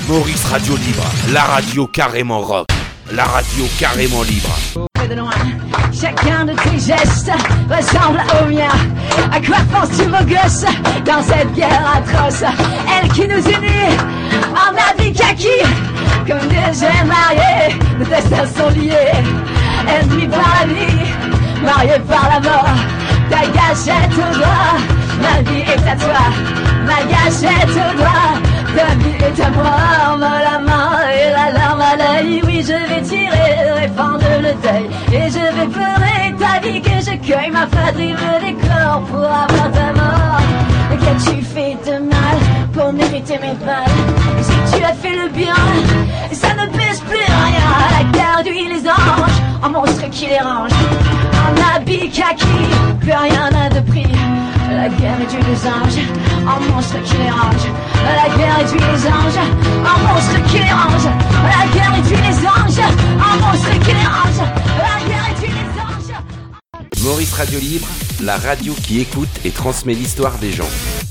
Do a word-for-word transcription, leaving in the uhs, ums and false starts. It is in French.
Maurice Radio Libre, la radio carrément rock, la radio carrément libre. De loin, chacun de tes gestes ressemble au mien. À quoi penses-tu, mon gosse, dans cette guerre atroce? Elle qui nous unit en habit kaki, comme des jeunes mariés, nos destins sont liés. Ennemis par la vie, mariés par la mort. Ta gâchette au doigt, ma vie est à toi. Ma gâchette au doigt, ta vie est à moi. La main et la larme à l'œil, oui je vais tirer, répandre le deuil. Et je vais pleurer ta vie que je cueille. Ma patrie me décore pour avoir ta mort. Qu'as-tu fait de mal pour mériter mes balles? Si tu as fait le bien, ça ne pèse plus rien. La guerre d'huile les anges, un monstre qui les range. Un habit kaki, plus rien n'a de prix. La guerre est due les anges, un monstre qui les range. La guerre est due les anges, un monstre qui les range. La guerre est due les anges, un monstre qui les range. La guerre est due les anges. Maurice Radio Libre, la radio qui écoute et transmet l'histoire des gens.